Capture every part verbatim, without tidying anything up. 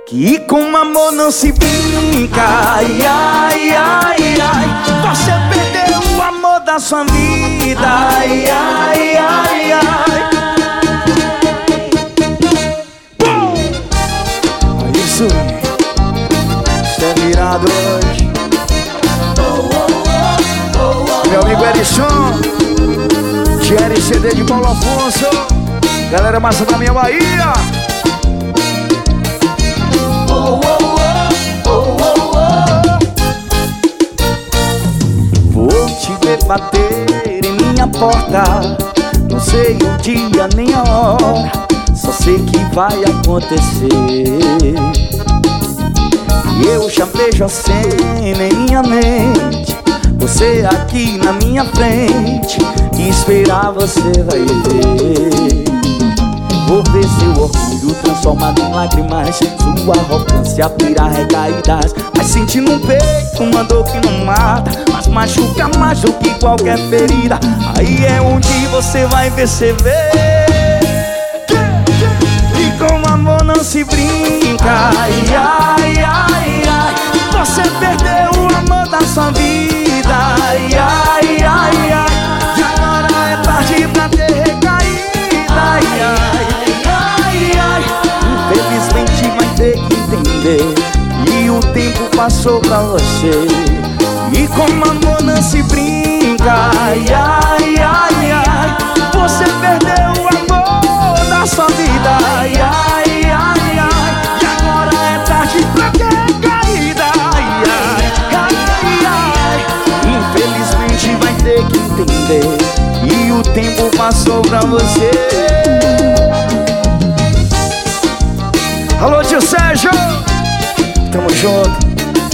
Que com amor não se brinca. Ai, ai, ai, ai. Você perdeu o amor da sua vida. Ai, ai, ai, ai. É isso, isso é virado hoje. Meu amigo Erison, G R C D de Paulo Afonso, galera massa da minha Bahia. Vou te ver bater em minha porta. Não sei o dia nem a hora, só sei que vai acontecer. E eu já vejo a cena em minha mente, você aqui na minha frente, e esperar você vai ver. Vou ver seu orgulho transformado em lágrimas, sua arrogância virar recaídas. Mas sentindo um peito uma dor que não mata, mas machuca mais do que qualquer ferida. Aí é onde você vai perceber que com amor não se brinca. Ai, ai, ai, ai. Você perdeu o amor da sua vida. Ai, ai, ai, ai. E agora é tarde pra ter recaída. Ai, ai. Infelizmente vai ter que entender, e o tempo passou pra você. E com amor não se brinca. Ai, ai, ai, ai. Você perdeu o amor da sua vida. Ai, ai, ai, ai. E agora é tarde pra ter caída. Ai, ai, ai, ai. Infelizmente vai ter que entender, e o tempo passou pra você. Alô, tio Sérgio, tamo junto.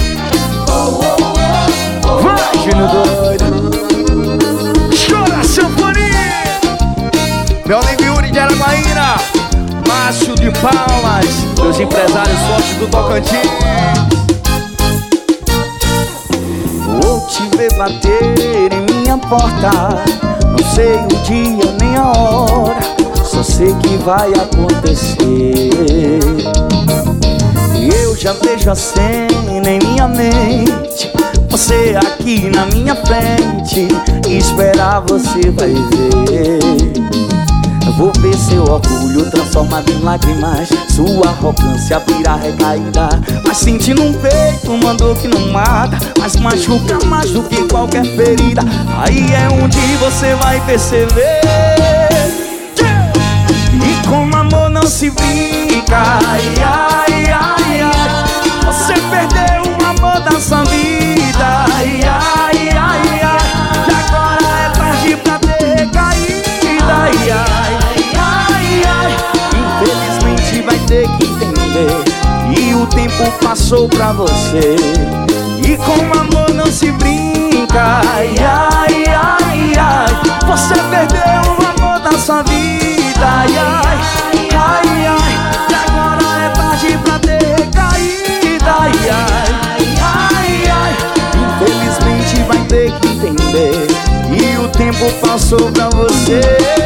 Vai, Júnior doido. Chora, sanfonia. Meu amigo Yuri de Araguaína, Márcio de Palmas, meus empresários fortes do Tocantins. Vou te ver bater em minha porta. Não sei o dia nem a hora, só sei que vai acontecer. E eu já vejo a cena em minha mente, você aqui na minha frente, e esperar você vai ver. Eu vou ver seu orgulho transformado em lágrimas, sua arrogância virar recaída. Mas sentindo um peito uma dor que não mata, mas machuca mais do que qualquer ferida. Aí é onde você vai perceber e com amor não se brinca. Ai, ai, ai, ai. Você perdeu o amor da sua vida. Ai, ai, ai, ai. E agora é tarde pra ter recaída. Ai, ai, ai, ai. Infelizmente vai ter que entender, e o tempo passou pra você. E com amor não se brinca. Ai, ai, ai, ai. Você perdeu o amor da sua vida. Ai, ai, ai, ai. E agora é tarde pra ter recaída. Ai, ai, ai, ai. Infelizmente vai ter que entender, e o tempo passou pra você.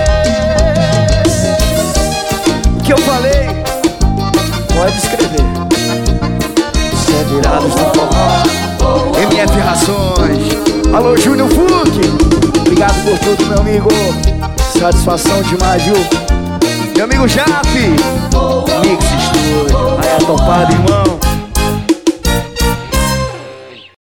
O que eu falei pode escrever. Isso é Virados do Forró, M F Rações. Alô, Júnior Fuc, obrigado por tudo, meu amigo. Satisfação demais, viu? Meu amigo Jap, Mix Studio. Aí é topado, irmão.